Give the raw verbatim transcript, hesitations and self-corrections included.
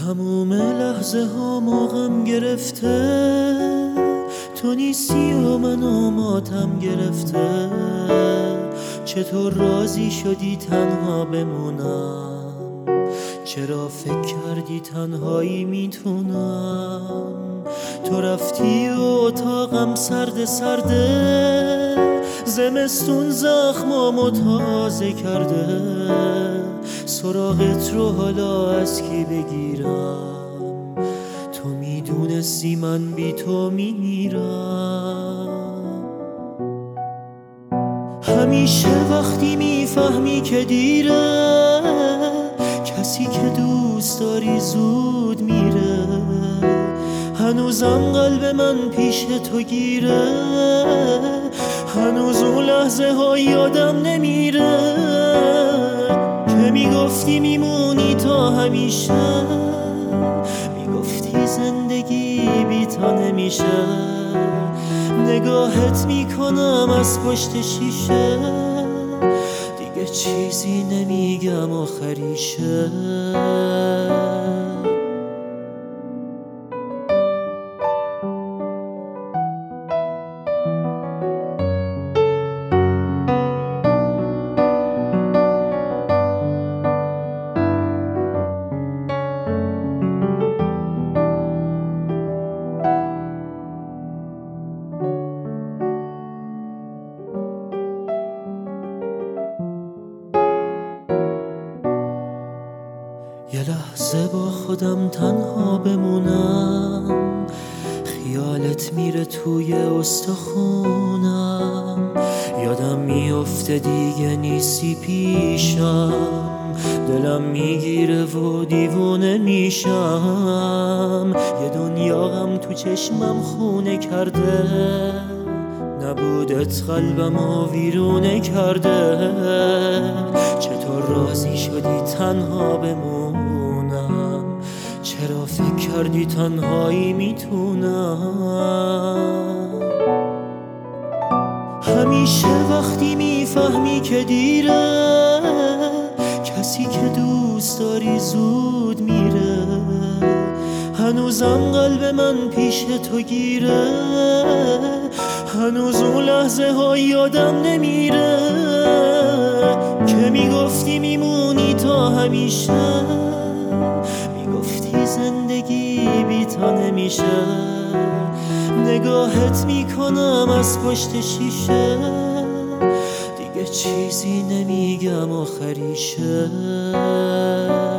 تموم لحظه ها موقم گرفته، تو نیستی و منو ماتم گرفته. چطور راضی شدی تنها بمونم؟ چرا فکر کردی تنهایی میتونم؟ تو رفتی و اتاقم سرد سرده، زمستون زخمامو تازه کرده. سراغت رو حالا از کی بگیرم؟ تو میدونستی من بی تو میمیرم. همیشه وقتی میفهمی که دیره، کسی که دوست داری زود میره. هنوزم قلب من پیش تو گیره، هنوز اون لحظه ها یادم نمیره که میگفتی میمونی تا همیشه. میگفتی زندگی بی تا نمیشه. نگاهت میکنم از پشت شیشه، دیگه چیزی نمیگم آخریشه. یه لحظه با خودم تنها بمونم، خیالت میره توی استخونم. یادم میفته دیگه نیستی پیشم، دلم میگیره و دیوونه میشم. یه دنیا غم تو چشمم خونه کرده، نبودت قلبمو ویرونه کرده. چطور راضی شدی تنها بمونم؟ چرا فکر کردی تنهایی میتونم؟ همیشه وقتی میفهمی که دیره، کسی که دوست داری زود میره. هنوزم قلب من پیش تو گیره، هنوز اون لحظه ها یادم نمیره که میگفتی میمونی تا همیشه. میگفتی زندگی بی تا نمیشه. نگاهت میکنم از پشت شیشه، دیگه چیزی نمیگم آخریشه.